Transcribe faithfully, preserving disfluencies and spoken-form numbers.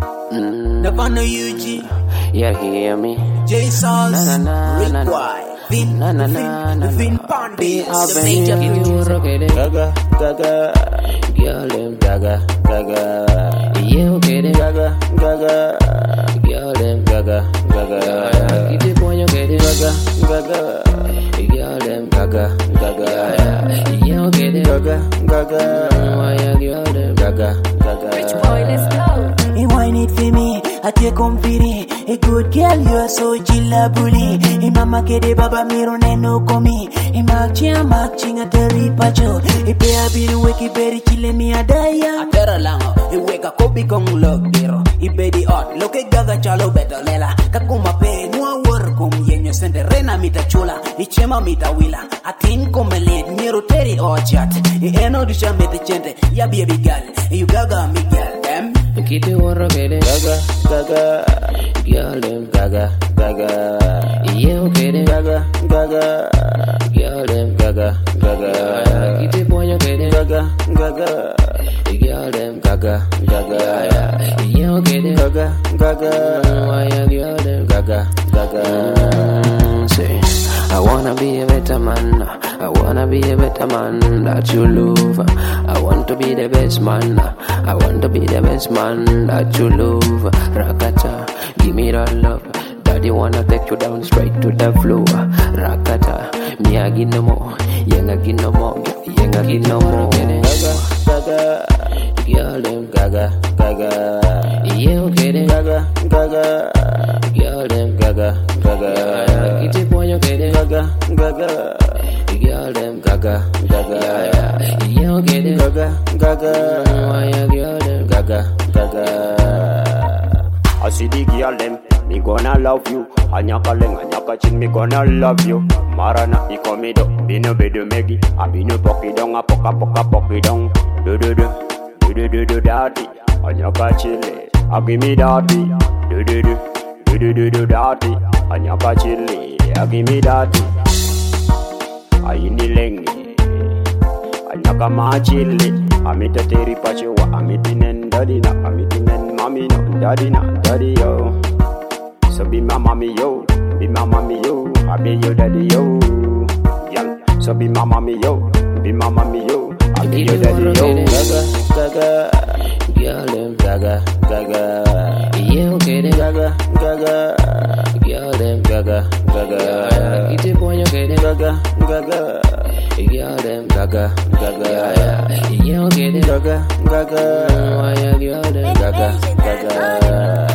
Mm. Never know U G. You hear me? J Sauce. Na, na, na, Rick na, na. White. Vin. Na, na, Vin. na, na, Vin na. Pandey. I've The been major here, producer. okay, then. Gaga, gaga, girl, them gaga, gaga. Yeah, okay, then. Gaga, gaga, girl, them gaga, gaga. Keep it going, okay, then. Gaga, gaga, girl, them gaga, gaga. Yeah, okay, then. Gaga, gaga, why you girl, them gaga, gaga. Rich boy, let's go. He whine it for me, I take on pity. A good girl, you're so chilla bully. He mama kede baba miro neno komi. He marching, marching at the ripacho. He pay a bill, wake berry chile me a daya. A terra lango, he wake a kopi kong log biro. He bedi out, look at gaga chalo better lela. Kakuma pe, no work kum yenyo sende rena mita chula. He chema mita wila. A tin come lead, miro teri or chat. He eno disha mete chente, ya baby girl. You gaga me girl, them. Keep it one okay, then. Gaga, gaga, girl, them gaga, gaga. Yeah, okay, then. Gaga, gaga, girl, them gaga, gaga. Keep it one okay, then. Gaga, gaga, girl, them gaga, gaga. Yeah, okay, then. Gaga, gaga, why you girl, them gaga, gaga. Mm, say, I wanna be a better man. I wanna be a better man that you love. I want to be the best man. I want to be the best man that you love. Rakata, give me that love. Daddy wanna take you down straight to the floor. Rakata, me I give no more. Yenga give no more. Yenga give no more. Gaga, gaga, girl them gaga, gaga. Yeah, okay then. Gaga, gaga, girl them gaga, gaga. Get it boy, okay then. Gaga, gaga. Girl, them gaga, gaga. Yeah, okay, then. Gaga, gaga. Why you girl, them gaga, gaga. I see the girl, them, me gonna love you. Anyaka leng, anyaka chin, me gonna love you. Marana, I come do, bino bedo megi. I bino poki dong, a poka poka poki dong. Do do do, do do do do daddy. Anyaka chile, I give me daddy. Do do do, do do do do daddy. Anyaka chile, I give me daddy. Aini lengi anyaka machili amita teri pachewa amitinen daddy na amitinen mami no daddy na daddy yo. So be my mommy yo, be my mommy yo, I be your daddy yo. Yeah. So be my mommy yo, be my mommy yo, I be your daddy yo. Gaga, gaga, girl them gaga, gaga. Yeah, okay then. Gaga, gaga, girl them gaga, gaga. Get it boy, okay then. Gaga, gaga, girl them gaga, gaga. Yeah, okay then. Gaga, gaga, why you girl them gaga, gaga.